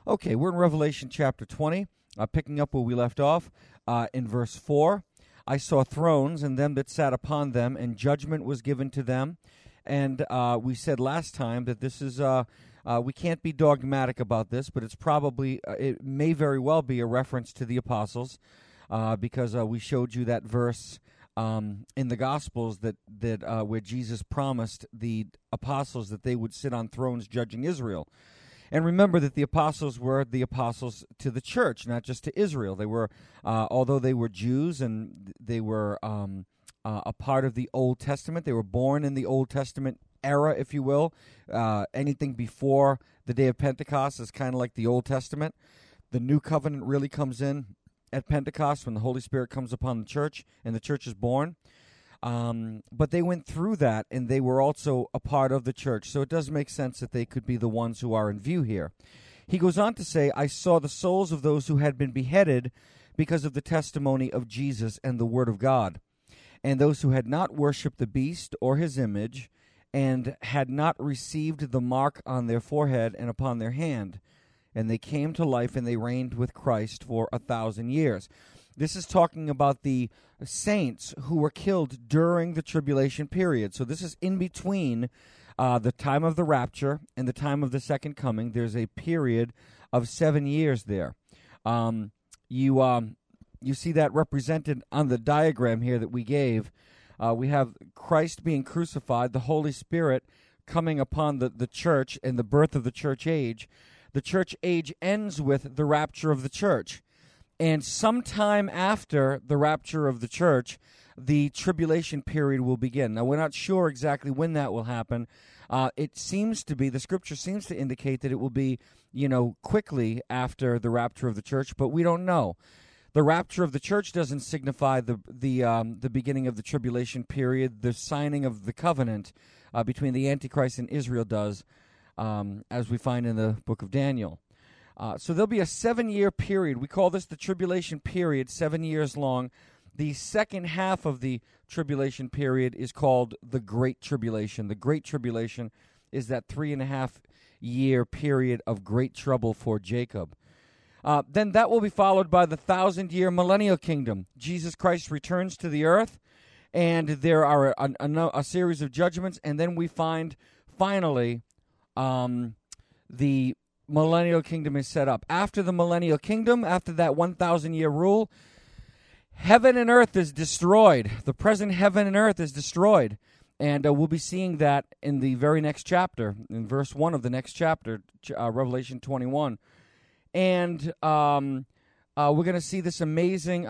Okay, we're in Revelation chapter 20, picking up where we left off in verse 4. I saw thrones and them that sat upon them, and judgment was given to them. And we said last time that this is, we can't be dogmatic about this, but it's probably, it may very well be a reference to the apostles, because we showed you that verse in the Gospels that where Jesus promised the apostles that they would sit on thrones judging Israel. And remember that the apostles were the apostles to the church, not just to Israel. They were, although they were Jews and they were a part of the Old Testament, they were born in the Old Testament era, if you will. Anything before the day of Pentecost is kind of like the Old Testament. The new covenant really comes in at Pentecost when the Holy Spirit comes upon the church and the church is born. But they went through that, and they were also a part of the church. So it does make sense that they could be the ones who are in view here. He goes on to say, I saw the souls of those who had been beheaded because of the testimony of Jesus and the word of God, and those who had not worshipped the beast or his image, and had not received the mark on their forehead and upon their hand. And they came to life, and they reigned with Christ for 1,000 years. This is talking about the saints who were killed during the tribulation period. So this is in between the time of the rapture and the time of the second coming. There's a period of 7 years there. You see that represented on the diagram here that we gave. We have Christ being crucified, the Holy Spirit coming upon the church and the birth of the church age. The church age ends with the rapture of the church. And sometime after the rapture of the church, the tribulation period will begin. Now, we're not sure exactly when that will happen. It seems to be, the scripture seems to indicate that it will be, quickly after the rapture of the church, but we don't know. The rapture of the church doesn't signify the beginning of the tribulation period. The signing of the covenant between the Antichrist and Israel does, as we find in the book of Daniel. So there'll be a 7-year period. We call this the tribulation period, 7 years long. The second half of the tribulation period is called the Great Tribulation. The Great Tribulation is that 3.5-year period of great trouble for Jacob. Then that will be followed by the 1,000-year millennial kingdom. Jesus Christ returns to the earth, and there are a series of judgments, and then we find, finally, the millennial kingdom is set up. After the millennial kingdom, after that 1,000-year rule, heaven and earth is destroyed. The present heaven and earth is destroyed. And we'll be seeing that in the very next chapter, in verse 1 of the next chapter, Revelation 21. And we're going to see this amazing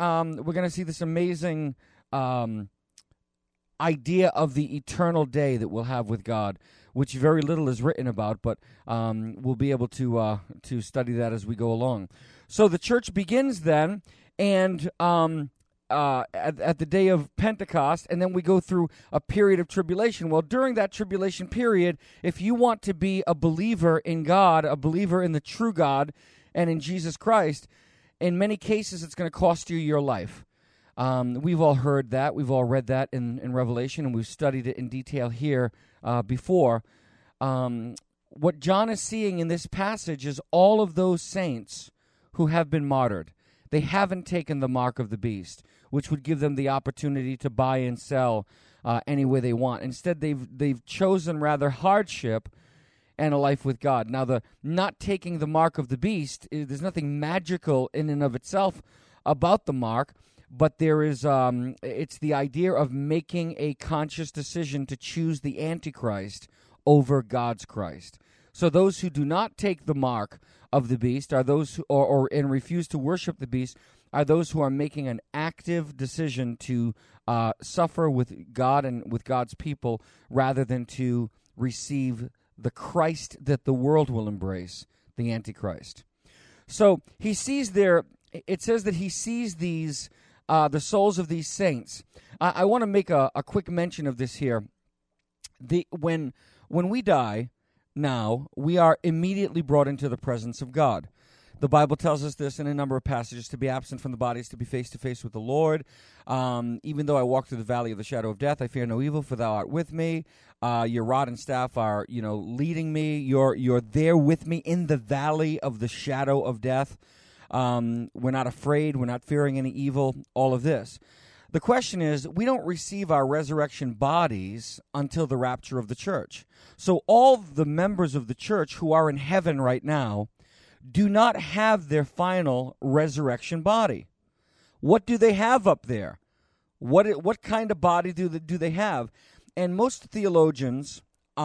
idea of the eternal day that we'll have with God, which very little is written about, but we'll be able to study that as we go along. So the church begins then, and at the day of Pentecost, and then we go through a period of tribulation. Well, during that tribulation period, if you want to be a believer in God, a believer in the true God, and in Jesus Christ, in many cases it's going to cost you your life. We've all heard that. We've all read that in Revelation, and we've studied it in detail here before. What John is seeing in this passage is all of those saints who have been martyred. They haven't taken the mark of the beast, which would give them the opportunity to buy and sell any way they want. Instead, they've chosen rather hardship and a life with God. Now, the not taking the mark of the beast, there's nothing magical in and of itself about the mark, but there is, it's the idea of making a conscious decision to choose the Antichrist over God's Christ. So those who do not take the mark of the beast are those who, and refuse to worship the beast, are those who are making an active decision to suffer with God and with God's people rather than to receive the Christ that the world will embrace, the Antichrist. So he sees there, it says that he sees these, the souls of these saints. I want to make a quick mention of this here. When we die, now, we are immediately brought into the presence of God. The Bible tells us this in a number of passages. To be absent from the body is to be face to face with the Lord. Even though I walk through the valley of the shadow of death, I fear no evil, for thou art with me. Your rod and staff are, leading me. You're there with me in the valley of the shadow of death. We're not afraid. We're not fearing any evil. All of this. The question is, we don't receive our resurrection bodies until the rapture of the church. So all the members of the church who are in heaven right now do not have their final resurrection body. What do they have up there? What kind of body do they have? And most theologians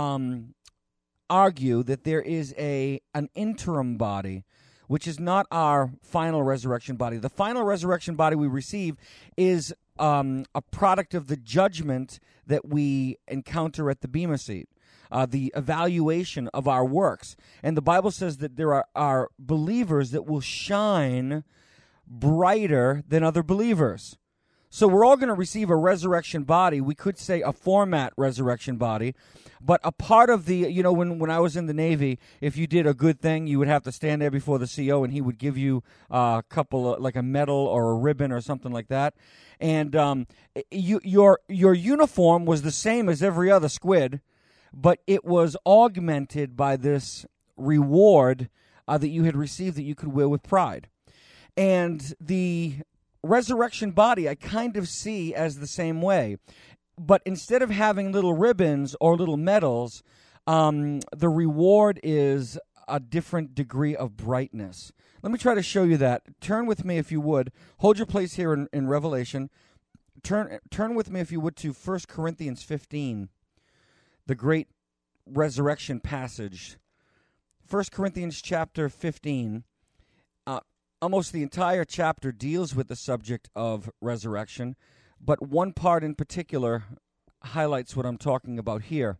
argue that there is an interim body, which is not our final resurrection body. The final resurrection body we receive is a product of the judgment that we encounter at the Bema seat. The evaluation of our works. And the Bible says that there are believers that will shine brighter than other believers. So we're all going to receive a resurrection body. We could say a format resurrection body. But a part of the, when I was in the Navy, if you did a good thing, you would have to stand there before the CO and he would give you a couple of, like a medal or a ribbon or something like that. And your uniform was the same as every other squid, but it was augmented by this reward that you had received that you could wear with pride. And the resurrection body I kind of see as the same way. But instead of having little ribbons or little medals, the reward is a different degree of brightness. Let me try to show you that. Turn with me, if you would. Hold your place here in Revelation. Turn with me, if you would, to 1 Corinthians 15, the great resurrection passage. 1 Corinthians chapter 15. Almost the entire chapter deals with the subject of resurrection, but one part in particular highlights what I'm talking about here.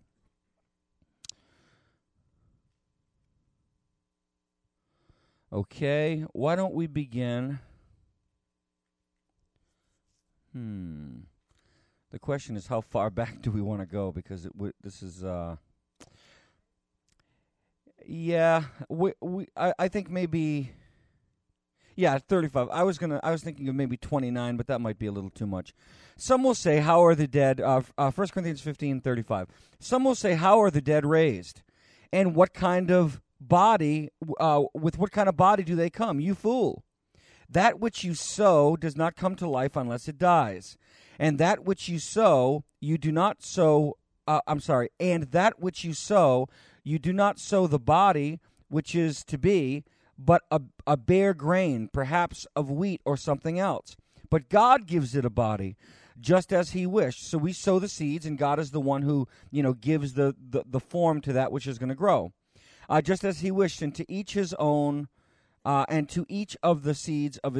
Okay, why don't we begin? The question is, how far back do we want to go? Because this is, I think maybe. Yeah, 35. I was thinking of maybe 29, but that might be a little too much. Some will say, how are the dead, 1 Corinthians 15:35. Some will say, how are the dead raised? And what kind of body, with what kind of body do they come? You fool. That which you sow does not come to life unless it dies. And that which you sow, you do not sow, and that which you sow, you do not sow the body which is to be, but a bare grain, perhaps of wheat or something else. But God gives it a body, just as he wished. So we sow the seeds, and God is the one who, gives the form to that which is going to grow. Just as he wished, and to each his own, and to each of the seeds of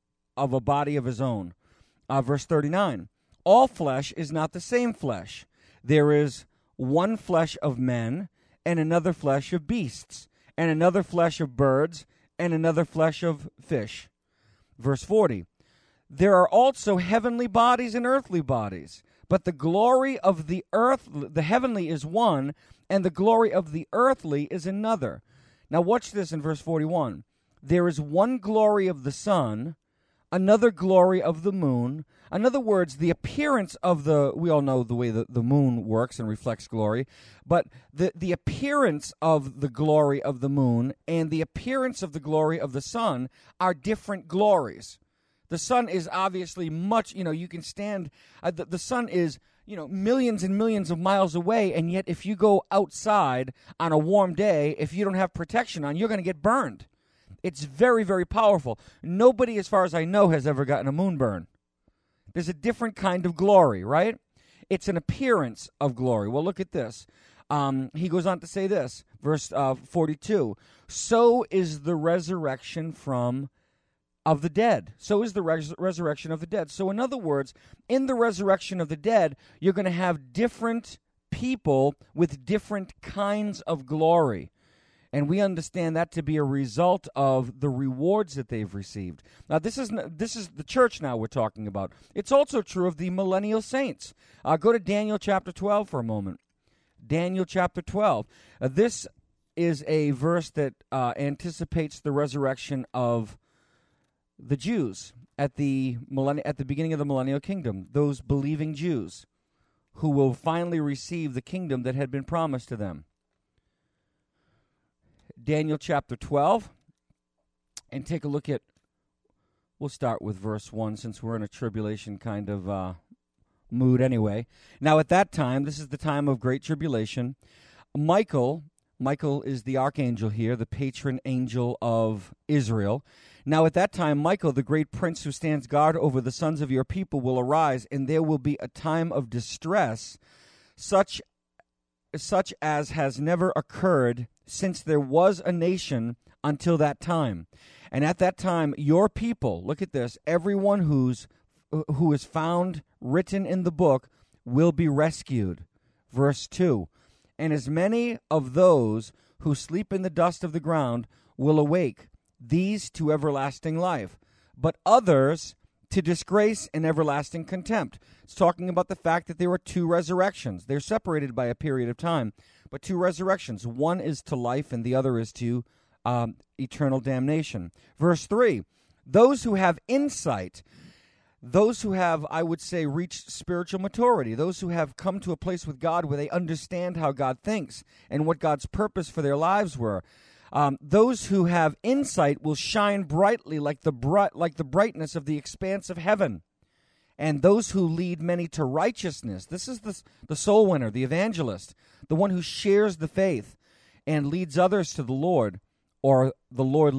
a body of his own. Verse 39, all flesh is not the same flesh. There is one flesh of men, and another flesh of beasts, and another flesh of birds, and another flesh of fish. Verse 40, there are also heavenly bodies and earthly bodies, but the glory of the heavenly is one, and the glory of the earthly is another. Now watch this in verse 41. There is one glory of the sun, another glory of the moon. In other words, the appearance of we all know the way the moon works and reflects glory, but the appearance of the glory of the moon and the appearance of the glory of the sun are different glories. The sun is obviously much, you can stand, the sun is, millions and millions of miles away, and yet if you go outside on a warm day, if you don't have protection on, you're going to get burned. It's very, very powerful. Nobody, as far as I know, has ever gotten a moonburn. There's a different kind of glory, right? It's an appearance of glory. Well, look at this. He goes on to say this, verse 42. So is the resurrection of the dead. So is the resurrection of the dead. So in other words, in the resurrection of the dead, you're going to have different people with different kinds of glory. And we understand that to be a result of the rewards that they've received. Now, this is the church now we're talking about. It's also true of the millennial saints. Go to Daniel chapter 12 for a moment. Daniel chapter 12. This is a verse that anticipates the resurrection of the Jews at the beginning of the millennial kingdom, those believing Jews who will finally receive the kingdom that had been promised to them. Daniel chapter 12, and take a look at, we'll start with verse 1 since we're in a tribulation kind of mood anyway. Now at that time, this is the time of great tribulation, Michael is the archangel here, the patron angel of Israel. Now at that time, Michael, the great prince who stands guard over the sons of your people, will arise, and there will be a time of distress, such as has never occurred since there was a nation until that time. And at that time, your people, look at this, everyone who is found written in the book will be rescued. Verse 2, and as many of those who sleep in the dust of the ground will awake, these to everlasting life, but others to disgrace and everlasting contempt. It's talking about the fact that there were two resurrections. They're separated by a period of time, but two resurrections. One is to life and the other is to eternal damnation. Verse 3, those who have insight, those who have, I would say, reached spiritual maturity, those who have come to a place with God where they understand how God thinks and what God's purpose for their lives were. Those who have insight will shine brightly like the brightness of the expanse of heaven. And those who lead many to righteousness, this is the soul winner, the evangelist, the one who shares the faith and leads others to the Lord, or the Lord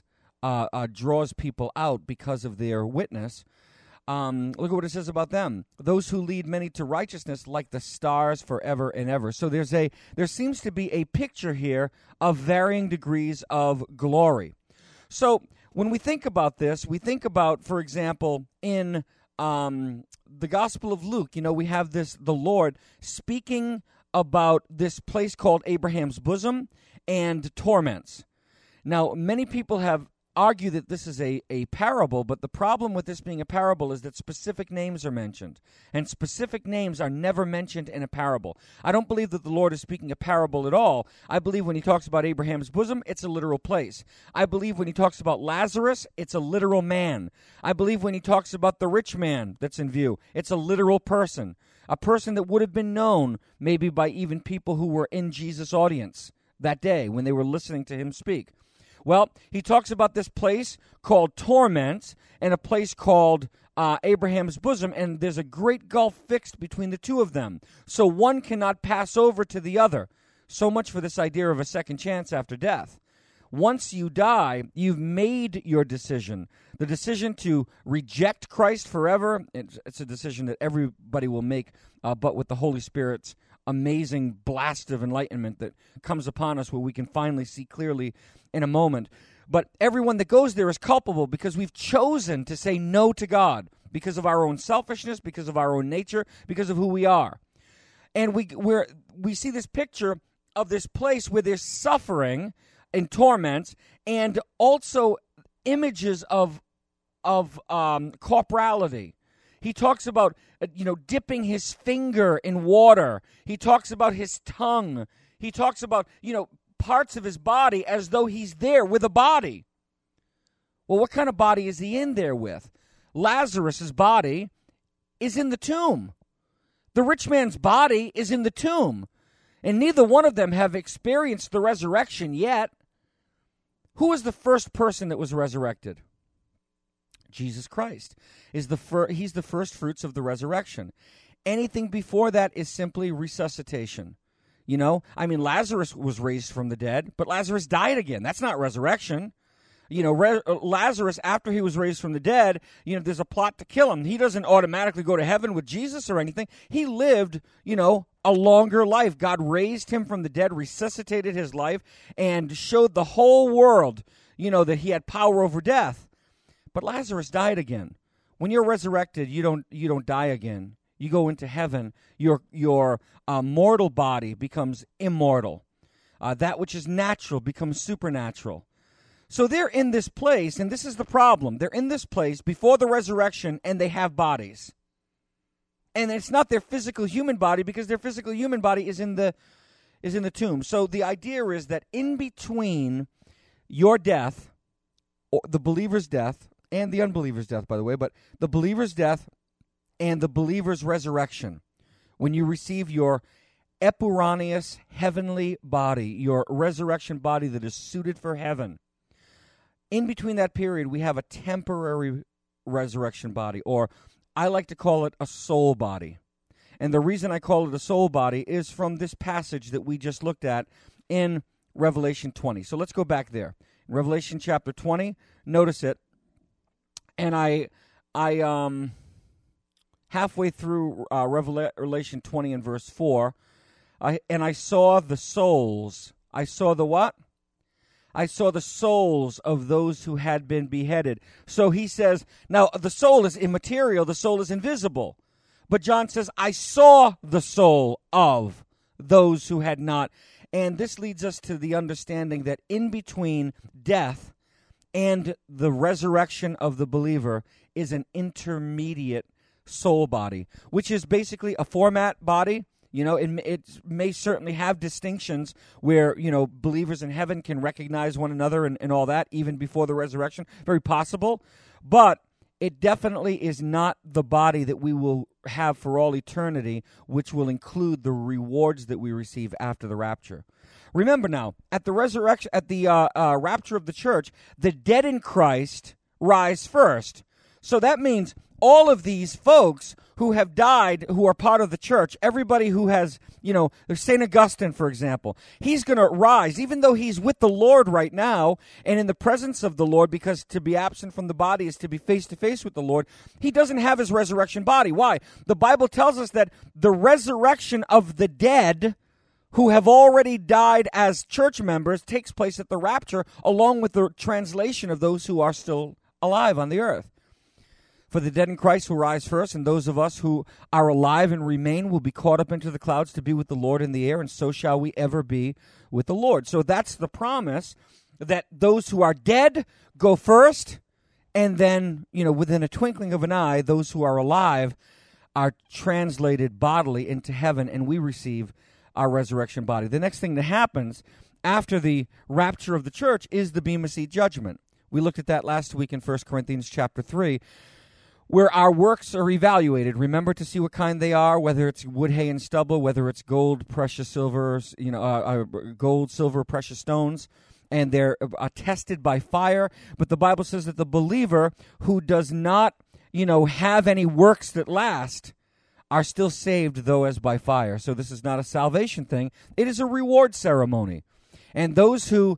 draws people out because of their witness. Look at what it says about them. Those who lead many to righteousness like the stars forever and ever. So there seems to be a picture here of varying degrees of glory. So when we think about this, we think about, for example, in the Gospel of Luke, we have the Lord speaking about this place called Abraham's bosom and torments. Now, many people have argue that this is a parable, but the problem with this being a parable is that specific names are mentioned, and specific names are never mentioned in a parable. I don't believe that the Lord is speaking a parable at all. I believe when he talks about Abraham's bosom, it's a literal place. I believe when he talks about Lazarus, it's a literal man. I believe when he talks about the rich man that's in view, it's a literal person, a person that would have been known maybe by even people who were in Jesus' audience that day when they were listening to him speak. Well, he talks about this place called torments and a place called Abraham's bosom, and there's a great gulf fixed between the two of them. So one cannot pass over to the other. So much for this idea of a second chance after death. Once you die, you've made your decision. The decision to reject Christ forever, it's a decision that everybody will make, but with the Holy Spirit's amazing blast of enlightenment that comes upon us where we can finally see clearly in a moment. But everyone that goes there is culpable because we've chosen to say no to God because of our own selfishness, because of our own nature, because of who we are. And we see this picture of this place where there's suffering and torments, and also images of corporality. He talks about, dipping his finger in water. He talks about his tongue. He talks about, parts of his body as though he's there with a body. Well, what kind of body is he in there with? Lazarus' body is in the tomb. The rich man's body is in the tomb. And neither one of them have experienced the resurrection yet. Who was the first person that was resurrected? Jesus Christ. He's the first fruits of the resurrection. Anything before that is simply resuscitation. Lazarus was raised from the dead, but Lazarus died again. That's not resurrection. Lazarus, after he was raised from the dead, there's a plot to kill him. He doesn't automatically go to heaven with Jesus or anything. He lived, a longer life. God raised him from the dead, resuscitated his life, and showed the whole world, that he had power over death. But Lazarus died again. When you're resurrected, you don't die again. You go into heaven. Your mortal body becomes immortal. That which is natural becomes supernatural. So they're in this place, and this is the problem. They're in this place before the resurrection, and they have bodies. And it's not their physical human body, because their physical human body is in the is in the tomb. So the idea is that in between your death, or the believer's death, and the unbeliever's death, by the way, but the believer's death and the believer's resurrection, when you receive your epuranius heavenly body, your resurrection body that is suited for heaven, in between that period, we have a temporary resurrection body, or I like to call it a soul body. And the reason I call it a soul body is from this passage that we just looked at in Revelation 20. So let's go back there. In Revelation chapter 20, notice it. And I halfway through Revelation 20 and verse 4, I saw the souls. I saw the what? I saw the souls of those who had been beheaded. So he says, now the soul is immaterial, the soul is invisible. But John says, I saw the soul of those who had not. And this leads us to the understanding that in between death and the resurrection of the believer is an intermediate soul body, which is basically a format body. You know, it may certainly have distinctions where, you know, believers in heaven can recognize one another and all that, even before the resurrection. Very possible. But it definitely is not the body that we will have for all eternity, which will include the rewards that we receive after the rapture. Remember now, at the resurrection, at the rapture of the church, the dead in Christ rise first. So that means all of these folks who have died, who are part of the church, everybody who has, you know, there's St. Augustine, for example, he's going to rise, even though he's with the Lord right now and in the presence of the Lord, because to be absent from the body is to be face to face with the Lord. He doesn't have his resurrection body. Why? The Bible tells us that the resurrection of the dead who have already died as church members takes place at the rapture, along with the translation of those who are still alive on the earth. For the dead in Christ will rise first, and those of us who are alive and remain will be caught up into the clouds to be with the Lord in the air, and so shall we ever be with the Lord. So that's the promise, that those who are dead go first, and then, you know, within a twinkling of an eye, those who are alive are translated bodily into heaven, and we receive our resurrection body. The next thing that happens after the rapture of the church is the Bema Seat judgment. We looked at that last week in 1 Corinthians chapter 3, where our works are evaluated. Remember to see what kind they are, whether it's wood, hay, and stubble, whether it's gold, precious silver, gold, silver, precious stones, and they're tested by fire. But the Bible says that the believer who does not, have any works that last are still saved, though as by fire. So this is not a salvation thing. It is a reward ceremony. And those who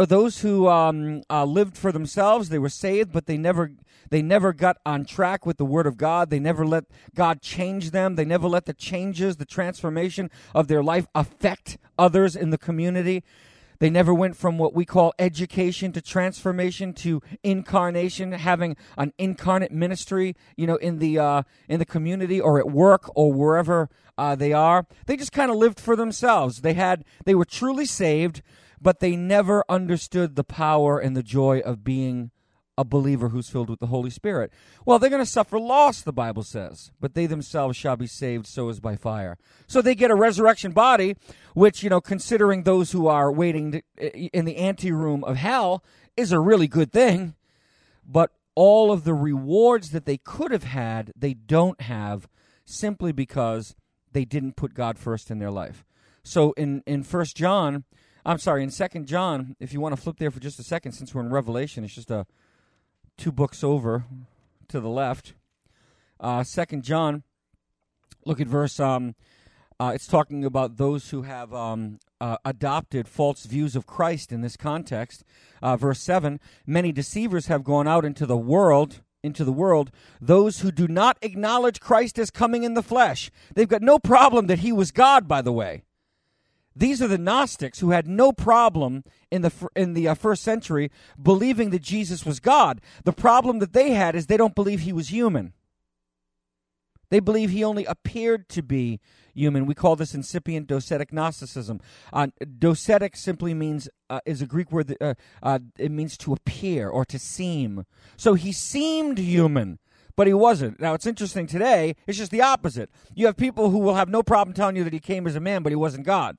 lived for themselves, they were saved, but they never got on track with the Word of God. They never let God change them. They never let the changes, the transformation of their life affect others in the community. They never went from what we call education to transformation to incarnation, having an incarnate ministry, in the community or at work or wherever they are. They just kind of lived for themselves. They were truly saved, but they never understood the power and the joy of being a believer who's filled with the Holy Spirit. Well, they're going to suffer loss, the Bible says, but they themselves shall be saved, so as by fire. So they get a resurrection body, which, considering those who are waiting in the anteroom of hell, is a really good thing. But all of the rewards that they could have had, they don't have, simply because they didn't put God first in their life. So in 2 John, if you want to flip there for just a second, since we're in Revelation, it's just 2 books over to the left. 2 John, look at verse, it's talking about those who have adopted false views of Christ in this context. Verse 7, many deceivers have gone out into the world, those who do not acknowledge Christ as coming in the flesh. They've got no problem that he was God, by the way. These are the Gnostics who had no problem in the first century believing that Jesus was God. The problem that they had is they don't believe he was human. They believe he only appeared to be human. We call this incipient docetic Gnosticism. Docetic simply means, is a Greek word that it means to appear or to seem. So he seemed human, but he wasn't. Now, it's interesting today, it's just the opposite. You have people who will have no problem telling you that he came as a man, but he wasn't God.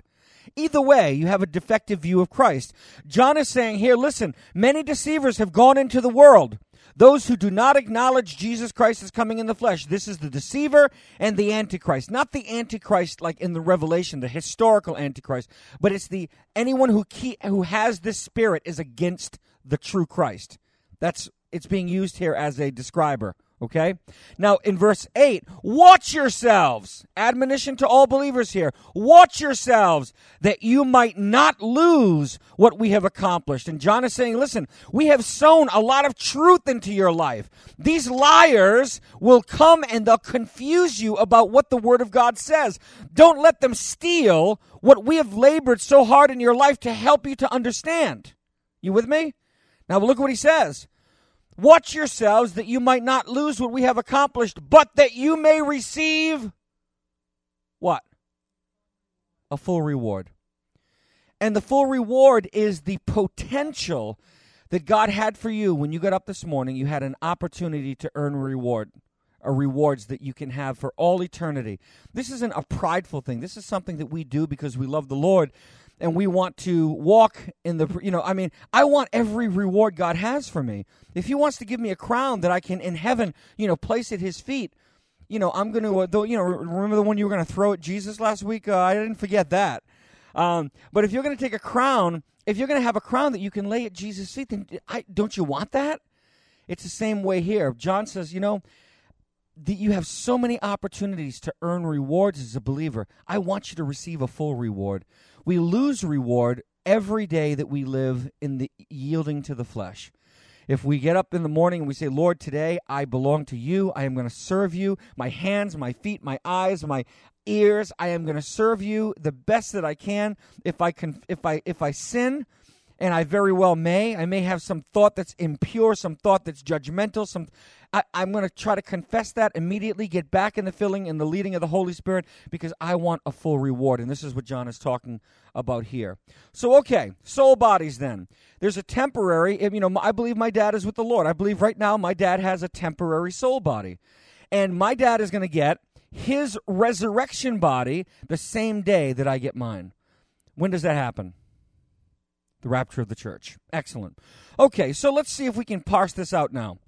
Either way, you have a defective view of Christ. John is saying here, listen, many deceivers have gone into the world. Those who do not acknowledge Jesus Christ as coming in the flesh. This is the deceiver and the Antichrist. Not the Antichrist like in the Revelation, the historical Antichrist, but it's the anyone who has this spirit is against the true Christ. It's being used here as a describer. Okay? Now, in verse 8, watch yourselves. Admonition to all believers here. Watch yourselves that you might not lose what we have accomplished. And John is saying, listen, we have sown a lot of truth into your life. These liars will come and they'll confuse you about what the Word of God says. Don't let them steal what we have labored so hard in your life to help you to understand. You with me? Now, look what he says. Watch yourselves that you might not lose what we have accomplished, but that you may receive what? A full reward. And the full reward is the potential that God had for you when you got up this morning. You had an opportunity to earn rewards that you can have for all eternity. This isn't a prideful thing. This is something that we do because we love the Lord. And we want to walk in the, I want every reward God has for me. If he wants to give me a crown that I can, in heaven, place at his feet, I'm going to, remember the one you were going to throw at Jesus last week? I didn't forget that. But if you're going to take a crown, if you're going to have a crown that you can lay at Jesus' feet, then don't you want that? It's the same way here. John says, you have so many opportunities to earn rewards as a believer. I want you to receive a full reward. We lose reward every day that we live in the yielding to the flesh. If we get up in the morning and we say, Lord, today I belong to you. I am going to serve you. My hands, my feet, my eyes, my ears, I am going to serve you the best that I can. If I sin, and I very well I may have some thought that's impure, some thought that's judgmental, I'm going to try to confess that immediately, get back in the filling and the leading of the Holy Spirit, because I want a full reward. And this is what John is talking about here. So, okay, soul bodies then. There's a temporary, I believe my dad is with the Lord. I believe right now my dad has a temporary soul body. And my dad is going to get his resurrection body the same day that I get mine. When does that happen? The rapture of the church. Excellent. Okay, so let's see if we can parse this out now.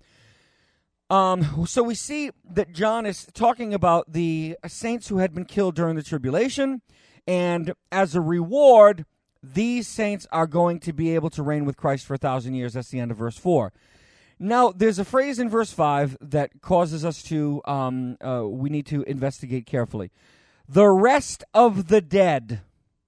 So we see that John is talking about the saints who had been killed during the tribulation, and as a reward, these saints are going to be able to reign with Christ for 1,000 years. That's the end of verse 4. Now, there's a phrase in verse 5 that causes us to, we need to investigate carefully. The rest of the dead.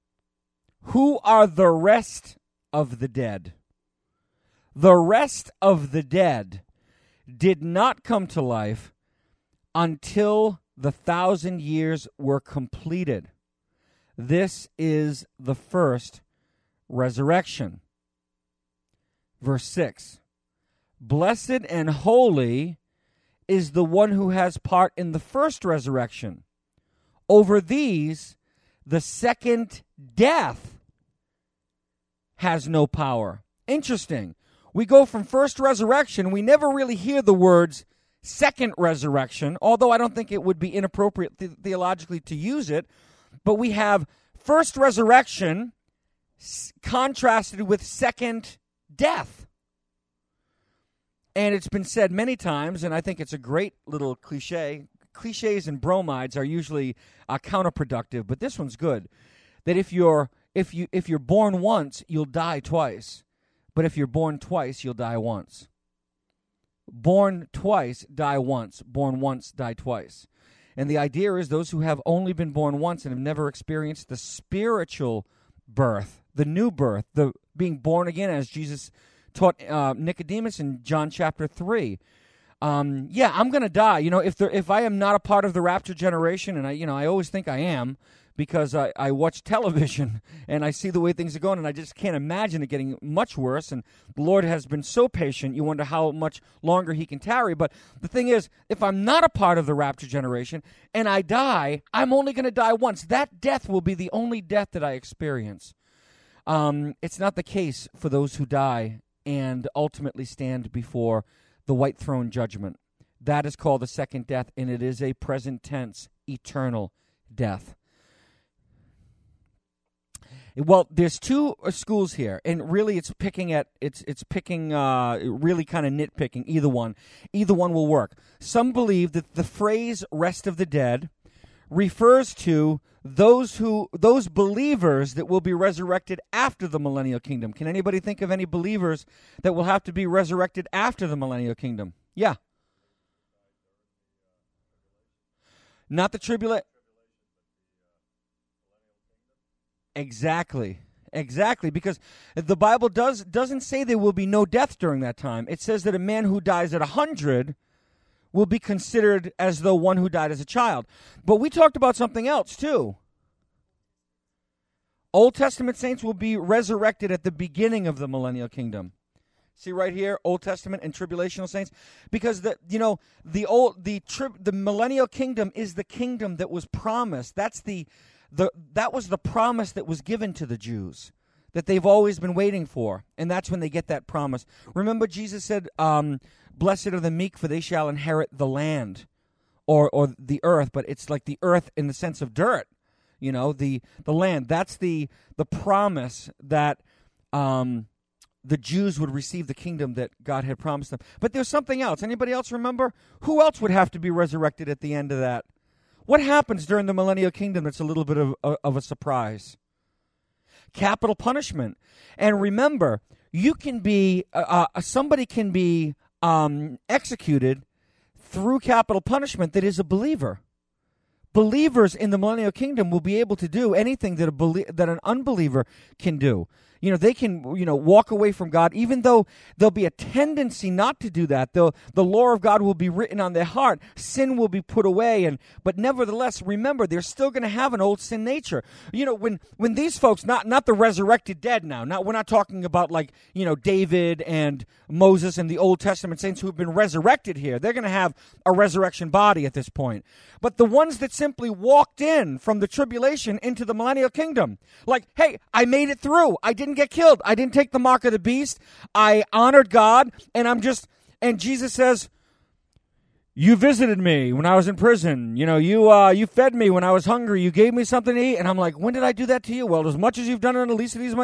Who are the rest of the dead? The rest of the dead did not come to life until the 1,000 years were completed. This is the first resurrection. Verse 6. Blessed and holy is the one who has part in the first resurrection. Over these, the second death has no power. Interesting. We go from first resurrection. We never really hear the words second resurrection, although I don't think it would be inappropriate theologically to use it. But we have first resurrection contrasted with second death. And it's been said many times, and I think it's a great little cliche. Cliches and bromides are usually counterproductive, but this one's good. That if you're born once, you'll die twice. But if you're born twice, you'll die once. Born twice, die once. Born once, die twice. And the idea is those who have only been born once and have never experienced the spiritual birth, the new birth, the being born again, as Jesus taught Nicodemus in John chapter 3. I'm going to die. If I am not a part of the rapture generation, and I always think I am, because I watch television and I see the way things are going, and I just can't imagine it getting much worse. And the Lord has been so patient, you wonder how much longer he can tarry. But the thing is, if I'm not a part of the rapture generation and I die, I'm only going to die once. That death will be the only death that I experience. It's not the case for those who die and ultimately stand before the white throne judgment. That is called the second death, and it is a present tense, eternal death. Well, there's two schools here, and really it's picking really kind of nitpicking. Either one will work. Some believe that the phrase "rest of the dead" refers to those believers that will be resurrected after the millennial kingdom. Can anybody think of any believers that will have to be resurrected after the millennial kingdom? Yeah. Not the tribulation. Exactly, because the Bible doesn't say there will be no death during that time. It says that a man who dies at 100 will be considered as though one who died as a child. But we talked about something else, too. Old Testament saints will be resurrected at the beginning of the millennial kingdom. See right here, Old Testament and tribulational saints, because the millennial kingdom is the kingdom that was promised. That was the promise that was given to the Jews that they've always been waiting for, and that's when they get that promise. Remember, Jesus said, "Blessed are the meek, for they shall inherit the land," or the earth, but it's like the earth in the sense of dirt. The land. That's the promise that the Jews would receive the kingdom that God had promised them. But there's something else. Anybody else remember? Who else would have to be resurrected at the end of that? What happens during the millennial kingdom that's a little bit of a surprise? Capital punishment. And remember, you can be somebody can be executed through capital punishment that is a believer. Believers in the millennial kingdom will be able to do anything that an unbeliever can do. They can, walk away from God, even though there'll be a tendency not to do that. The law of God will be written on their heart. Sin will be put away. But nevertheless, remember, they're still going to have an old sin nature. When these folks, not the resurrected dead now, we're not talking about like, David and Moses and the Old Testament saints who have been resurrected here. They're going to have a resurrection body at this point. But the ones that simply walked in from the tribulation into the millennial kingdom, like, hey, I made it through. I didn't get killed. I didn't take the mark of the beast. I honored God, and Jesus says, "You visited me when I was in prison. You fed me when I was hungry. You gave me something to eat." And I'm like, "When did I do that to you?" "Well, as much as you've done it on the least of these,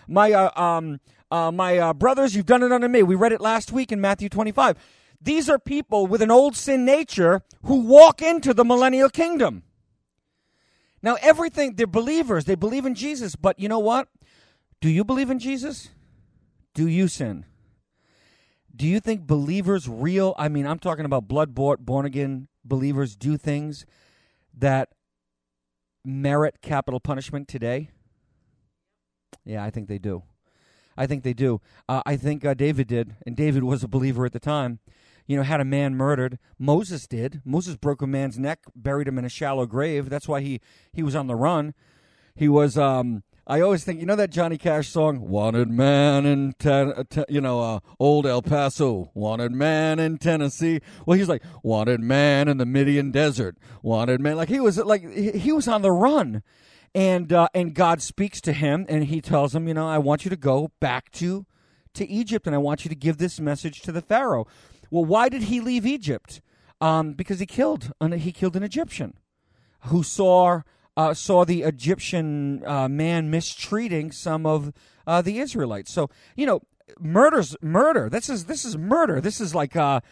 my brothers, you've done it unto me." We read it last week in Matthew 25. These are people with an old sin nature who walk into the millennial kingdom. Now, they're believers. They believe in Jesus. But you know what? Do you believe in Jesus? Do you sin? Do you think believers, I'm talking about blood-bought, born-again believers, do things that merit capital punishment today? Yeah, I think they do. I think David did, and David was a believer at the time. Had a man murdered. Moses did. Moses broke a man's neck, buried him in a shallow grave. That's why he was on the run. He was, I always think, that Johnny Cash song, "Wanted man in, old El Paso, wanted man in Tennessee." Well, he's like, "Wanted man in the Midian desert, wanted man." He was on the run. And God speaks to him, and he tells him, I want you to go back to Egypt, and I want you to give this message to the Pharaoh. Well, why did he leave Egypt? Because he killed an Egyptian who saw the Egyptian man mistreating some of the Israelites. So, murder's murder. This is murder. This is like, thou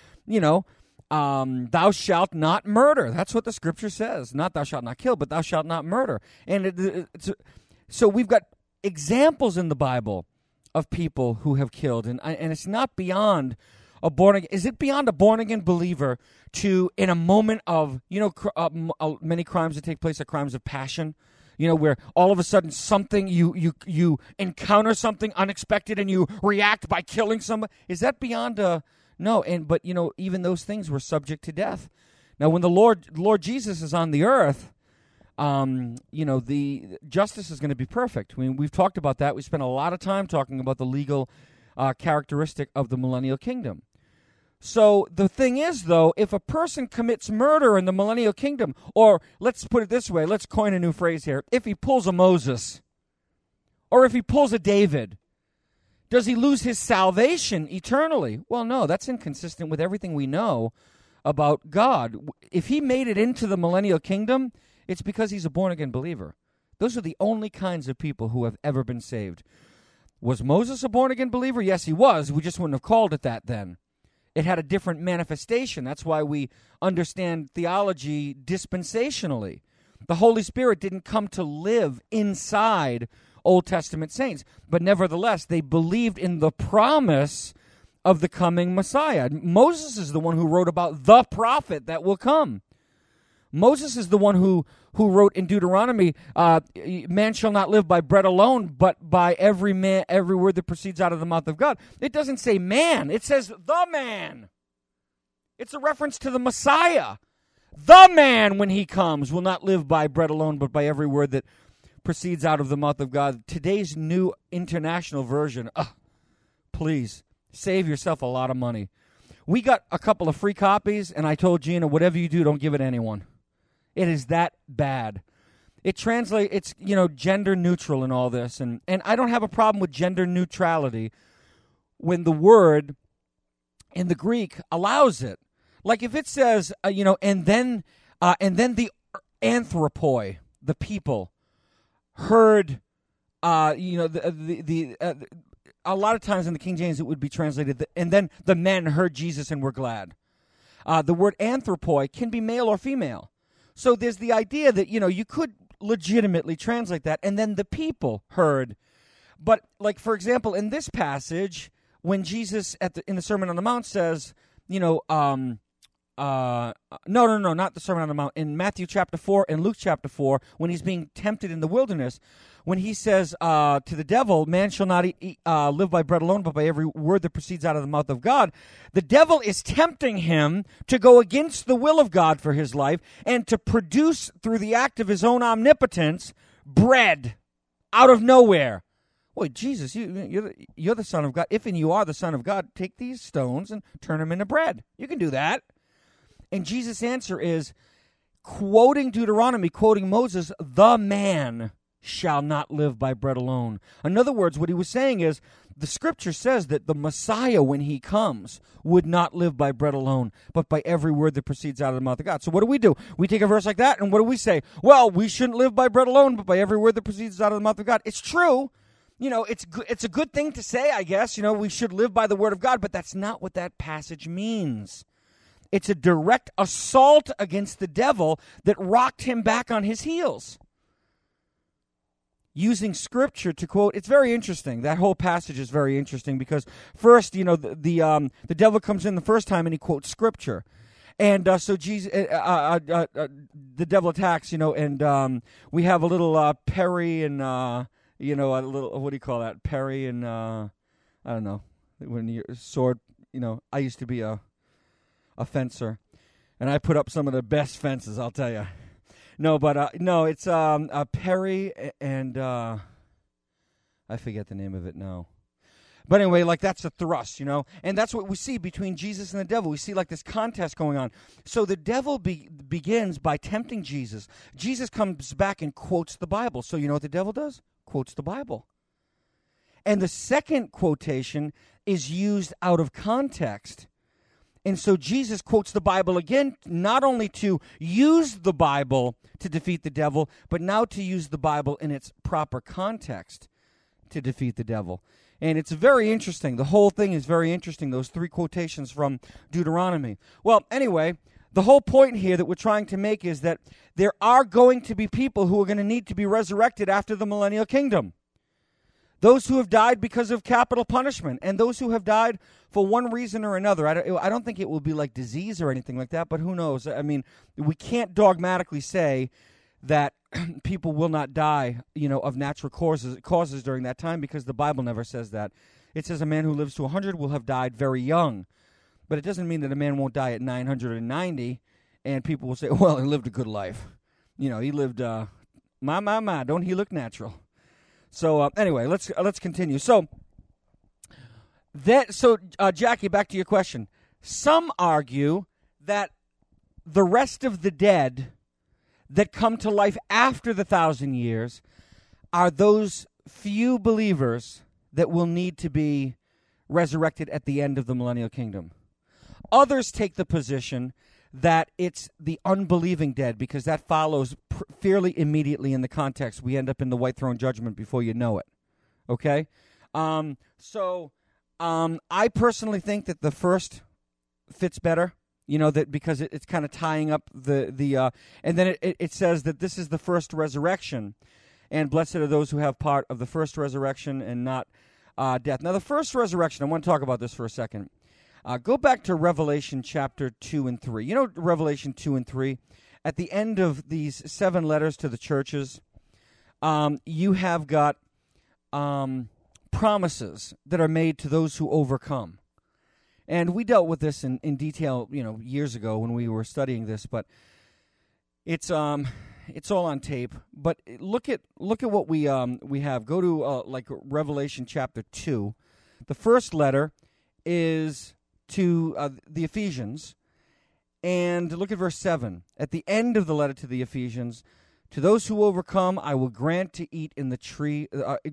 shalt not murder. That's what the scripture says. Not thou shalt not kill, but thou shalt not murder. And so we've got examples in the Bible of people who have killed, and it's not beyond a born-again. Is it beyond a born-again believer to, in a moment of, many crimes that take place are crimes of passion, where all of a sudden something, you encounter something unexpected and you react by killing somebody? Is that beyond no? But even those things were subject to death. Now, when the Lord Jesus is on the earth, the justice is going to be perfect. We've talked about that. We spent a lot of time talking about the legal characteristic of the millennial kingdom. So the thing is, though, if a person commits murder in the millennial kingdom, or let's put it this way, let's coin a new phrase here, if he pulls a Moses, or if he pulls a David, does he lose his salvation eternally? Well, no, that's inconsistent with everything we know about God. If he made it into the millennial kingdom, it's because he's a born-again believer. Those are the only kinds of people who have ever been saved. Was Moses a born-again believer? Yes, he was. We just wouldn't have called it that then. It had a different manifestation. That's why we understand theology dispensationally. The Holy Spirit didn't come to live inside Old Testament saints, but nevertheless, they believed in the promise of the coming Messiah. Moses is the one who wrote about the prophet that will come. Moses is the one who wrote in Deuteronomy, man shall not live by bread alone, but by every word that proceeds out of the mouth of God. It doesn't say man, it says the man. It's a reference to the Messiah. The man, when he comes, will not live by bread alone, but by every word that proceeds out of the mouth of God. Today's New International Version, please, save yourself a lot of money. We got a couple of free copies, and I told Gina, whatever you do, don't give it to anyone. It is that bad. It translates, it's, gender neutral and all this. And I don't have a problem with gender neutrality when the word in the Greek allows it. Like if it says, and then the anthropoi, the people, heard, a lot of times in the King James it would be translated, and then the men heard Jesus and were glad. The word anthropoi can be male or female. So there's the idea that, you could legitimately translate that, and then the people heard. But, like, for example, in this passage, when Jesus in the Sermon on the Mount says, not the Sermon on the Mount. In Matthew chapter 4 and Luke chapter 4, when he's being tempted in the wilderness, when he says to the devil, man shall not live by bread alone, but by every word that proceeds out of the mouth of God, the devil is tempting him to go against the will of God for his life and to produce, through the act of his own omnipotence, bread out of nowhere. Boy, Jesus, you're the Son of God. If and you are the Son of God, take these stones and turn them into bread. You can do that. And Jesus' answer is, quoting Deuteronomy, quoting Moses, the man shall not live by bread alone. In other words, what he was saying is, the Scripture says that the Messiah, when he comes, would not live by bread alone, but by every word that proceeds out of the mouth of God. So what do? We take a verse like that, and what do we say? Well, we shouldn't live by bread alone, but by every word that proceeds out of the mouth of God. It's true. It's a good thing to say, I guess. We should live by the word of God, but that's not what that passage means. It's a direct assault against the devil that rocked him back on his heels. Using Scripture to quote, it's very interesting. That whole passage is very interesting because first, the devil comes in the first time and he quotes Scripture. And so Jesus, the devil attacks, and we have a little Perry and, a little, what do you call that? Perry and, I don't know, when your sword, I used to be a fencer, and I put up some of the best fences, I'll tell you. No, but it's Perry and I forget the name of it now. But anyway, like that's a thrust, and that's what we see between Jesus and the devil. We see like this contest going on. So the devil begins by tempting Jesus. Jesus comes back and quotes the Bible. So you know what the devil does? Quotes the Bible. And the second quotation is used out of context. And so Jesus quotes the Bible again, not only to use the Bible to defeat the devil, but now to use the Bible in its proper context to defeat the devil. And it's very interesting. The whole thing is very interesting, those three quotations from Deuteronomy. Well, anyway, the whole point here that we're trying to make is that there are going to be people who are going to need to be resurrected after the millennial kingdom. Those who have died because of capital punishment, and those who have died for one reason or another. I don't think it will be like disease or anything like that, but who knows? I mean, we can't dogmatically say that people will not die, of natural causes during that time, because the Bible never says that. It says a man who lives to 100 will have died very young, but it doesn't mean that a man won't die at 990, and people will say, well, he lived a good life. He lived, don't he look natural? So anyway, let's continue. So Jackie, back to your question. Some argue that the rest of the dead that come to life after the 1,000 years are those few believers that will need to be resurrected at the end of the millennial kingdom. Others take the position that it's the unbelieving dead, because that follows fairly immediately in the context. We end up in the white throne judgment before you know it. Okay? I personally think that the first fits better, that because it's kind of tying up the and then it says that this is the first resurrection, and blessed are those who have part of the first resurrection and not death. Now, the first resurrection, I want to talk about this for a second. Go back to Revelation chapter 2 and 3. Revelation 2 and 3, at the end of these 7 letters to the churches, you have got promises that are made to those who overcome. And we dealt with this in detail, years ago when we were studying this, but it's all on tape. But look at what we have. Go to Revelation chapter 2. The first letter is to the Ephesians, and look at verse 7. At the end of the letter to the Ephesians, to those who overcome, I will grant to eat of the tree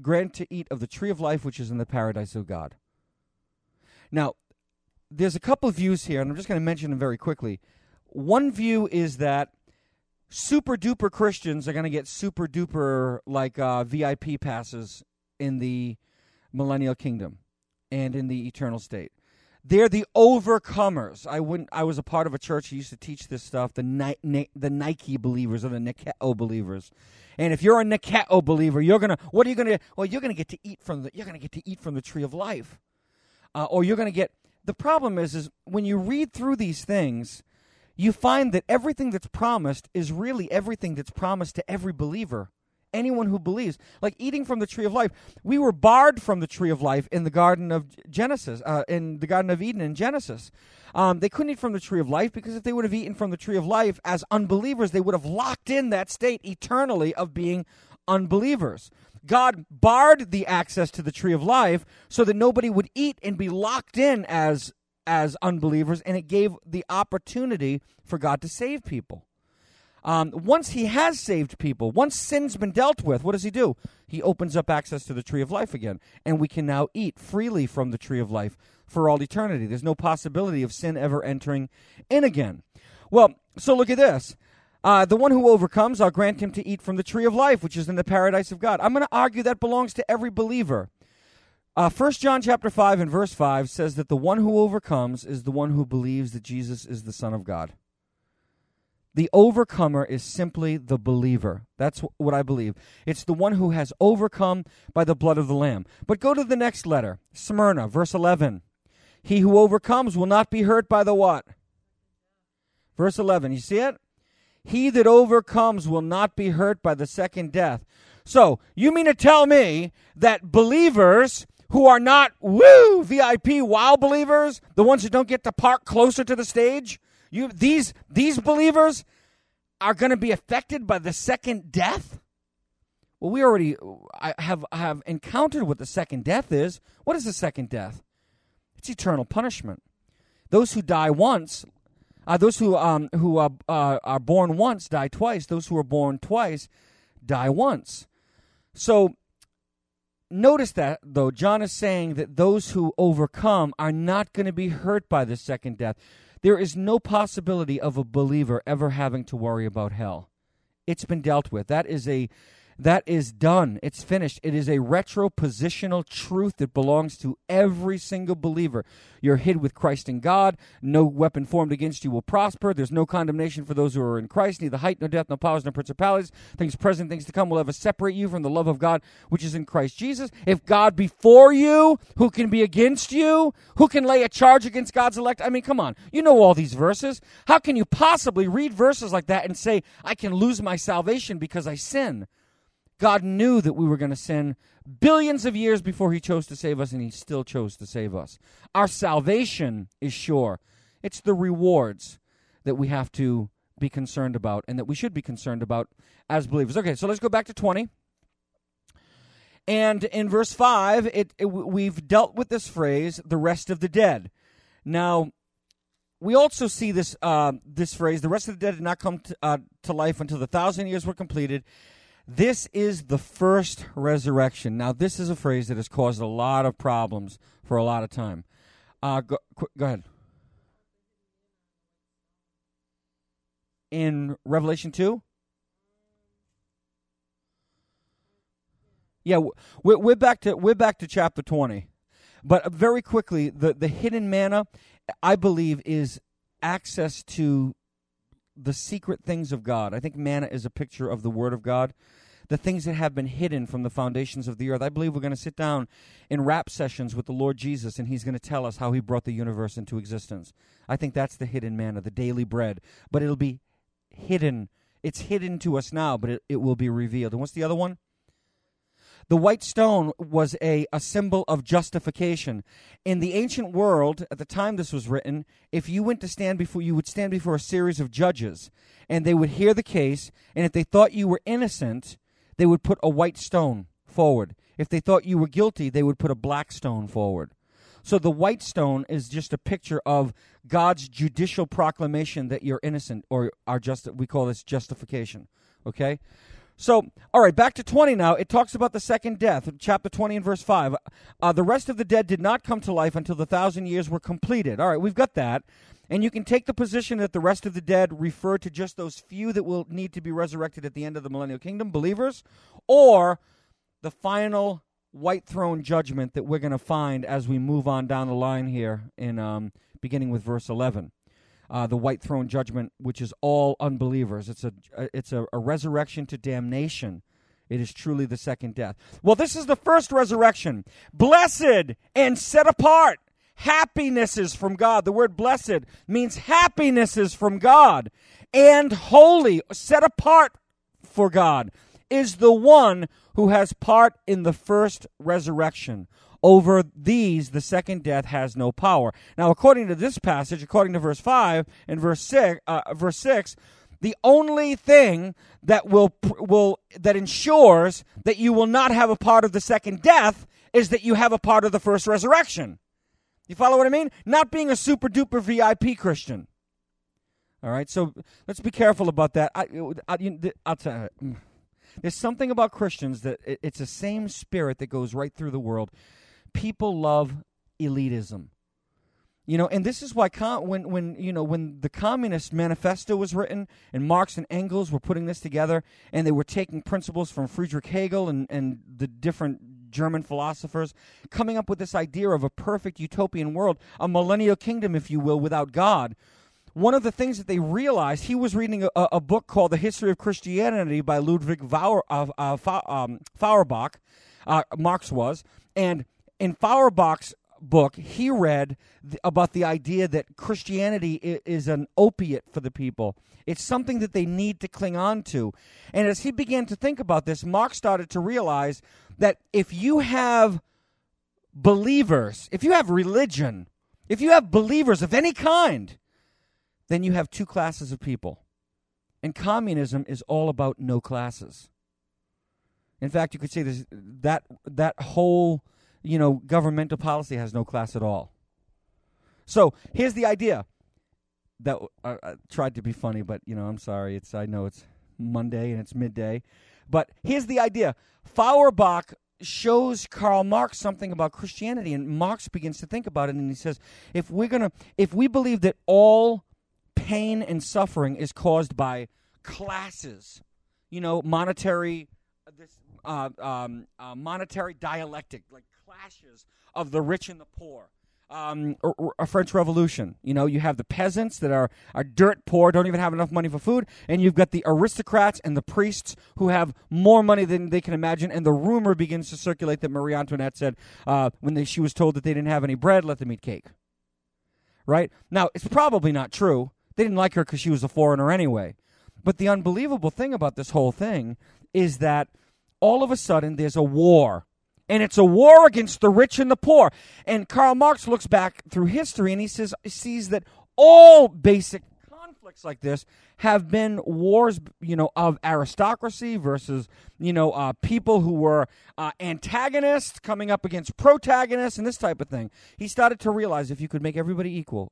of life, which is in the paradise of God. Now, there's a couple of views here, and I'm just going to mention them very quickly. One view is that super duper Christians are going to get super duper VIP passes in the millennial kingdom and in the eternal state. They're the overcomers. I was a part of a church that used to teach this stuff, the Nike believers or the Nikeo believers. And if you're a Nikeo believer, you're going to get to eat from the tree of life. Or you're going to get, the problem is when you read through these things, you find that everything that's promised is really everything that's promised to every believer. Anyone who believes, like eating from the tree of life. We were barred from the tree of life in the Garden of Genesis, in the Garden of Eden in Genesis. They couldn't eat from the tree of life because if they would have eaten from the tree of life as unbelievers, they would have locked in that state eternally of being unbelievers. God barred the access to the tree of life so that nobody would eat and be locked in as unbelievers, and it gave the opportunity for God to save people. Once he has saved people, once sin's been dealt with, what does he do? He opens up access to the tree of life again, and we can now eat freely from the tree of life for all eternity. There's no possibility of sin ever entering in again. Well, so look at this. The one who overcomes, I'll grant him to eat from the tree of life, which is in the paradise of God. I'm going to argue that belongs to every believer. 1 John chapter 5 and verse 5 says that the one who overcomes is the one who believes that Jesus is the Son of God. The overcomer is simply the believer. That's what I believe. It's the one who has overcome by the blood of the Lamb. But go to the next letter, Smyrna, verse 11. He who overcomes will not be hurt by the what? Verse 11, you see it? He that overcomes will not be hurt by the second death. So, you mean to tell me that believers who are not, VIP, wow believers, the ones who don't get to park closer to the stage, these believers are going to be affected by the second death? Well, we already have encountered what the second death is. What is the second death? It's eternal punishment. Those who die once, those who are born once die twice. Those who are born twice die once. So notice that, though, John is saying that those who overcome are not going to be hurt by the second death. There is no possibility of a believer ever having to worry about hell. It's been dealt with. That is done. It's finished. It is a retropositional truth that belongs to every single believer. You're hid with Christ in God. No weapon formed against you will prosper. There's no condemnation for those who are in Christ. Neither height, nor depth, nor powers, nor principalities, things present, things to come will ever separate you from the love of God, which is in Christ Jesus. If God be for you, who can be against you? Who can lay a charge against God's elect? I mean, come on. You know all these verses. How can you possibly read verses like that and say, I can lose my salvation because I sin? God knew that we were going to sin billions of years before he chose to save us, and he still chose to save us. Our salvation is sure. It's the rewards that we have to be concerned about and that we should be concerned about as believers. Okay, so let's go back to 20. And in verse 5, we've dealt with this phrase, the rest of the dead. Now, we also see this phrase, the rest of the dead did not come to life until the 1,000 years were completed. This is the first resurrection. Now, this is a phrase that has caused a lot of problems for a lot of time. Go ahead. in Revelation 2? Yeah, we're back to chapter 20. But very quickly, the hidden manna, I believe, is access to the secret things of God. I think manna is a picture of the Word of God, the things that have been hidden from the foundations of the earth. I believe we're going to sit down in rap sessions with the Lord Jesus, and he's going to tell us how he brought the universe into existence. I think that's the hidden manna, the daily bread. But it'll be hidden. It's hidden to us now, but it will be revealed. And what's the other one? The white stone was a symbol of justification. In the ancient world, at the time this was written, if you went to stand before, you would stand before a series of judges, and they would hear the case, and if they thought you were innocent, they would put a white stone forward. If they thought you were guilty, they would put a black stone forward. So the white stone is just a picture of God's judicial proclamation that you're innocent, or we call this justification. Okay? So, all right, back to 20 now. It talks about the second death, chapter 20 and verse 5. The rest of the dead did not come to life until the 1,000 years were completed. All right, we've got that. And you can take the position that the rest of the dead refer to just those few that will need to be resurrected at the end of the millennial kingdom, believers, or the final white throne judgment that we're going to find as we move on down the line here in beginning with verse 11. The white throne judgment, which is all unbelievers. It's a resurrection to damnation. It is truly the second death. Well, this is the first resurrection. Blessed and set apart. Happinesses from God. The word blessed means happinesses from God. And holy, set apart for God, is the one who has part in the first resurrection. Over these, the second death has no power. Now, according to this passage, according to verse 5 and verse 6, the only thing that that ensures that you will not have a part of the second death is that you have a part of the first resurrection. You follow what I mean? Not being a super-duper VIP Christian. All right, so let's be careful about that. I'll tell you. There's something about Christians that it's the same spirit that goes right through the world. People love elitism. And this is why when the Communist Manifesto was written and Marx and Engels were putting this together and they were taking principles from Friedrich Hegel and the different German philosophers, coming up with this idea of a perfect utopian world, a millennial kingdom, if you will, without God. One of the things that they realized, he was reading a book called The History of Christianity by Ludwig Feuerbach, Marx was, and in Feuerbach's book, he read about the idea that Christianity is an opiate for the people. It's something that they need to cling on to. And as he began to think about this, Marx started to realize that if you have believers, if you have religion, if you have believers of any kind, then you have two classes of people. And communism is all about no classes. In fact, you could say this, that whole governmental policy has no class at all. So here's the idea. That I tried to be funny, but I'm sorry. I know it's Monday and it's midday, but here's the idea. Feuerbach shows Karl Marx something about Christianity, and Marx begins to think about it, and he says, if we believe that all pain and suffering is caused by classes, monetary dialectic, like clashes of the rich and the poor. A French Revolution. You have the peasants that are dirt poor, don't even have enough money for food, and you've got the aristocrats and the priests who have more money than they can imagine, and the rumor begins to circulate that Marie Antoinette said when she was told that they didn't have any bread, let them eat cake. Right? Now, it's probably not true. They didn't like her because she was a foreigner anyway. But the unbelievable thing about this whole thing is that all of a sudden there's a war. And it's a war against the rich and the poor. And Karl Marx looks back through history and he sees that all basic conflicts like this have been wars, of aristocracy versus, people who were antagonists coming up against protagonists and this type of thing. He started to realize if you could make everybody equal,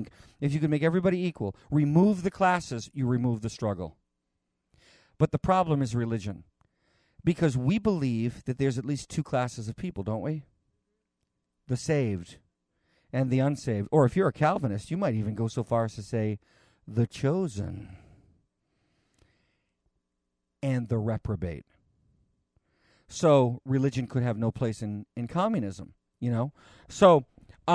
remove the classes, you remove the struggle. But the problem is religion. Because we believe that there's at least two classes of people, don't we? The saved and the unsaved. Or if you're a Calvinist, you might even go so far as to say the chosen. and the reprobate. So religion could have no place in communism, you know. So,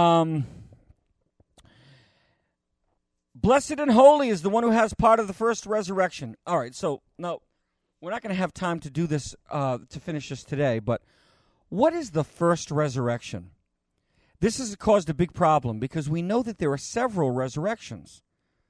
blessed and holy is the one who has part of the first resurrection. All right, so now we're not going to have time to do this, to finish this today, but what is the first resurrection? This has caused a big problem because we know that there are several resurrections.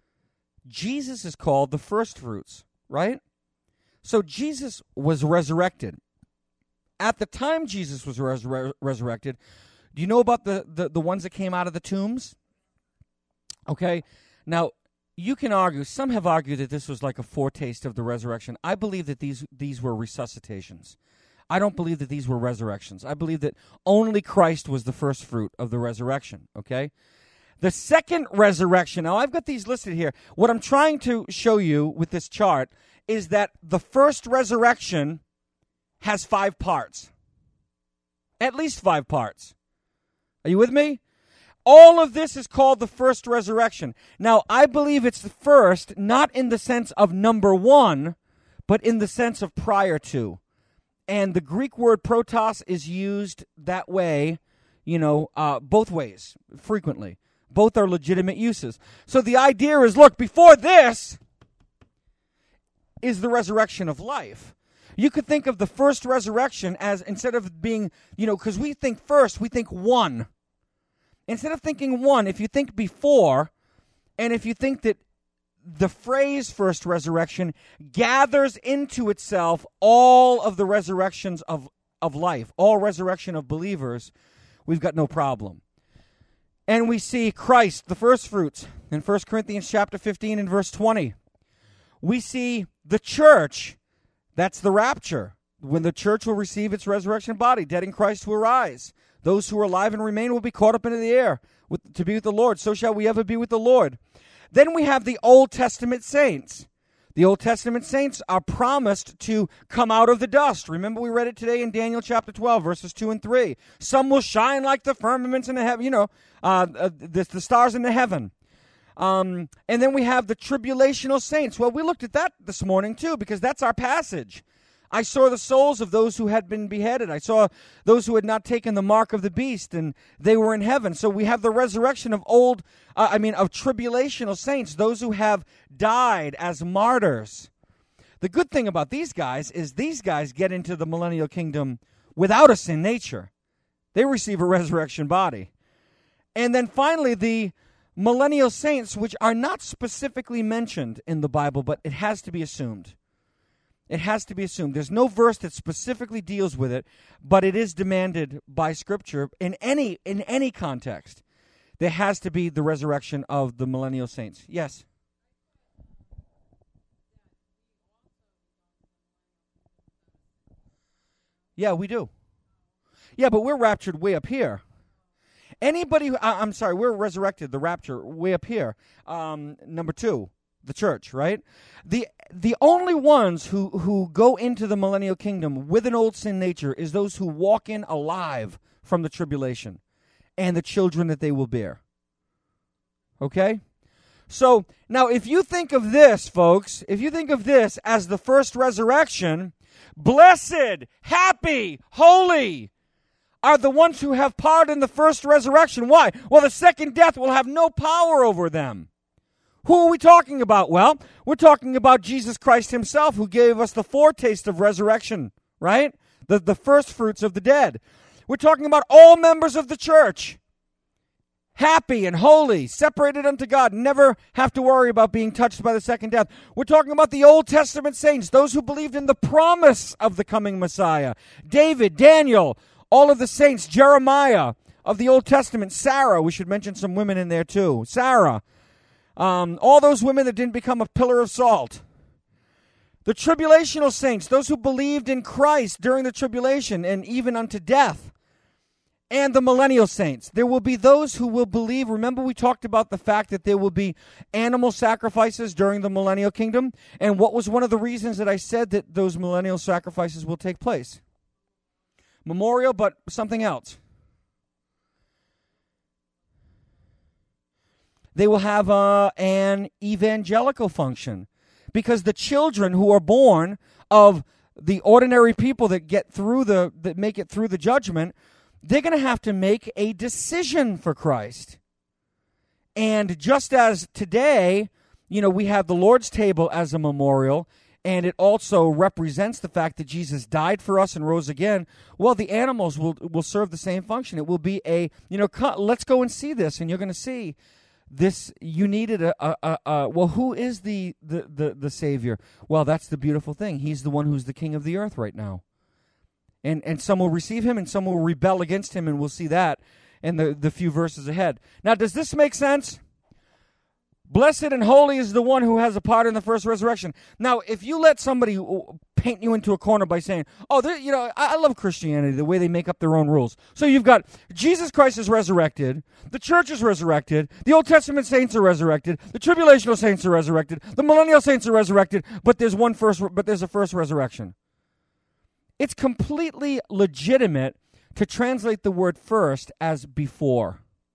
Jesus is called the first fruits, right? So Jesus was resurrected. At the time Jesus was resurrected, do you know about the ones that came out of the tombs? Okay, now you can argue, some have argued that this was like a foretaste of the resurrection. I believe that these were resuscitations. I don't believe that these were resurrections. I believe that only Christ was the first fruit of the resurrection, okay? The second resurrection, now I've got these listed here. What I'm trying to show you with this chart is that the first resurrection has 5 parts. At least 5 parts. Are you with me? All of this is called the first resurrection. Now, I believe it's the first, not in the sense of number 1, but in the sense of prior to. And the Greek word protos is used that way, both ways, frequently. Both are legitimate uses. So the idea is, look, before this is the resurrection of life. You could think of the first resurrection as, instead of being, because we think first, we think one. Instead of thinking one, if you think before, and if you think that the phrase first resurrection gathers into itself all of the resurrections of life, all resurrection of believers, we've got no problem. And we see Christ, the first fruits, in 1 Corinthians chapter 15 and verse 20. We see the church, that's the rapture, when the church will receive its resurrection body, dead in Christ will rise. Those who are alive and remain will be caught up into the air to be with the Lord. So shall we ever be with the Lord. Then we have the Old Testament saints. The Old Testament saints are promised to come out of the dust. Remember, we read it today in Daniel chapter 12, verses 2 and 3. Some will shine like the firmaments in the heaven, the stars in the heaven. And then we have the tribulational saints. Well, we looked at that this morning, too, because that's our passage. I saw the souls of those who had been beheaded. I saw those who had not taken the mark of the beast, and they were in heaven. So we have the resurrection of tribulational saints, those who have died as martyrs. The good thing about these guys is these guys get into the millennial kingdom without a sin nature. They receive a resurrection body. And then finally, the millennial saints, which are not specifically mentioned in the Bible, but it has to be assumed. It has to be assumed. There's no verse that specifically deals with it, but it is demanded by Scripture in any context. There has to be the resurrection of the millennial saints. Yes? Yeah, we do. Yeah, but we're raptured way up here. We're resurrected, the rapture, way up here. Number 2. The church, right? The only ones who go into the millennial kingdom with an old sin nature is those who walk in alive from the tribulation and the children that they will bear. Okay? So, now if you think of this, folks, if you think of this as the first resurrection, blessed, happy, holy are the ones who have part in the first resurrection. Why? Well, the second death will have no power over them. Who are we talking about? Well, we're talking about Jesus Christ himself, who gave us the foretaste of resurrection, right? The first fruits of the dead. We're talking about all members of the church. Happy and holy, separated unto God, never have to worry about being touched by the second death. We're talking about the Old Testament saints, those who believed in the promise of the coming Messiah. David, Daniel, all of the saints, Jeremiah of the Old Testament, Sarah, we should mention some women in there too. Sarah. All those women that didn't become a pillar of salt. The tribulational saints, those who believed in Christ during the tribulation and even unto death. And the millennial saints. There will be those who will believe. Remember, we talked about the fact that there will be animal sacrifices during the millennial kingdom. And what was one of the reasons that I said that those millennial sacrifices will take place? Memorial, but something else. They will have an evangelical function because the children who are born of the ordinary people that make it through the judgment, they're going to have to make a decision for Christ. And just as today, we have the Lord's table as a memorial, and it also represents the fact that Jesus died for us and rose again, well, the animals will serve the same function. It will be let's go and see this, and you're going to see this. You needed who is the Savior? Well, that's the beautiful thing. He's the one who's the King of the earth right now. And some will receive him, and some will rebel against him, and we'll see that in the few verses ahead. Now, does this make sense? Blessed and holy is the one who has a part in the first resurrection. Now, if you let somebody paint you into a corner by saying, I love Christianity, the way they make up their own rules. So you've got Jesus Christ is resurrected, the church is resurrected, the Old Testament saints are resurrected, the tribulational saints are resurrected, the millennial saints are resurrected, but there's a first resurrection. It's completely legitimate to translate the word first as before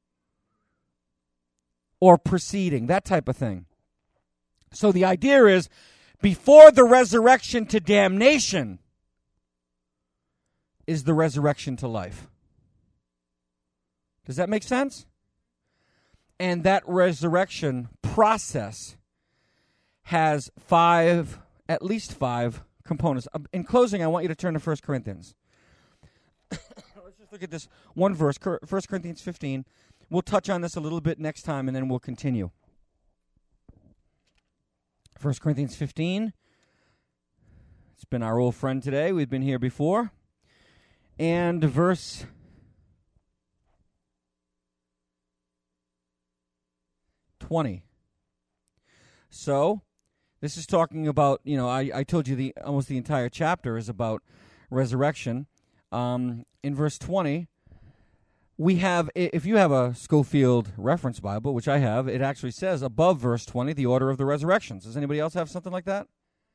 or preceding, that type of thing. So the idea is, before the resurrection to damnation is the resurrection to life. Does that make sense? And that resurrection process has at least five components. In closing, I want you to turn to 1 Corinthians. Let's just look at this one verse, 1 Corinthians 15. We'll touch on this a little bit next time, and then we'll continue. 1 Corinthians 15. It's been our old friend today. We've been here before. And verse 20. So, this is talking about, I told you almost the entire chapter is about resurrection. In verse 20, we have, if you have a Scofield Reference Bible, which I have, it actually says above verse 20, the order of the resurrections. Does anybody else have something like that?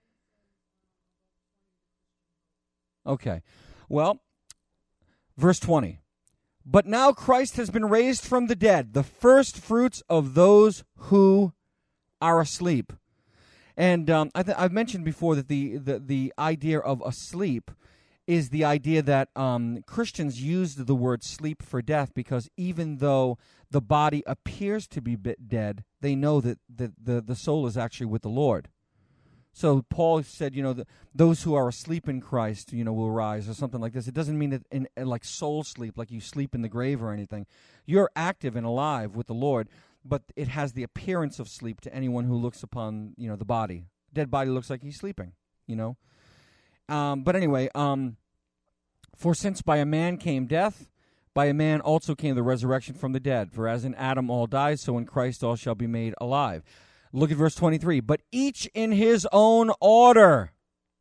Okay. Well, verse 20. But now Christ has been raised from the dead, the first fruits of those who are asleep. And I've mentioned before that the idea of asleep is the idea that Christians used the word sleep for death because even though the body appears to be dead, they know that the soul is actually with the Lord. So Paul said, those who are asleep in Christ, will rise, or something like this. It doesn't mean that in like soul sleep, like you sleep in the grave or anything. You're active and alive with the Lord, but it has the appearance of sleep to anyone who looks upon, the body. Dead body looks like he's sleeping, But anyway, for since by a man came death, by a man also came the resurrection from the dead. For as in Adam all die, so in Christ all shall be made alive. Look at verse 23. But each in his own order.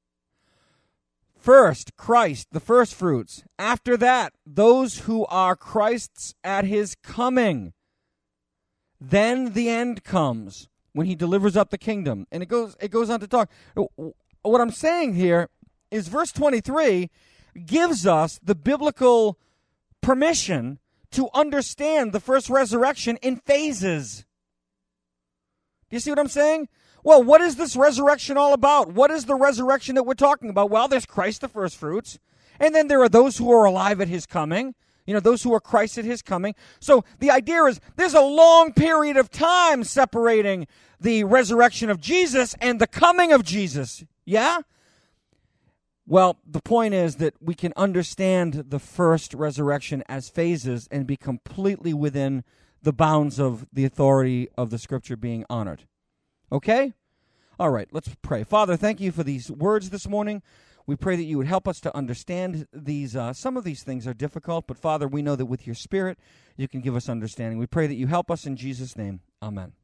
First, Christ, the first fruits. After that, those who are Christ's at his coming. Then the end comes when he delivers up the kingdom. And it goes on to talk. What I'm saying here is verse 23 gives us the biblical permission to understand the first resurrection in phases. Do you see what I'm saying? Well, what is this resurrection all about? What is the resurrection that we're talking about? Well, there's Christ, the first fruits. And then there are those who are alive at his coming. Those who are Christ at his coming. So the idea is there's a long period of time separating the resurrection of Jesus and the coming of Jesus. Yeah? Well, the point is that we can understand the first resurrection as phases and be completely within the bounds of the authority of the Scripture being honored. Okay? All right, let's pray. Father, thank you for these words this morning. We pray that you would help us to understand these. Some of these things are difficult, but Father, we know that with your Spirit, you can give us understanding. We pray that you help us in Jesus' name. Amen.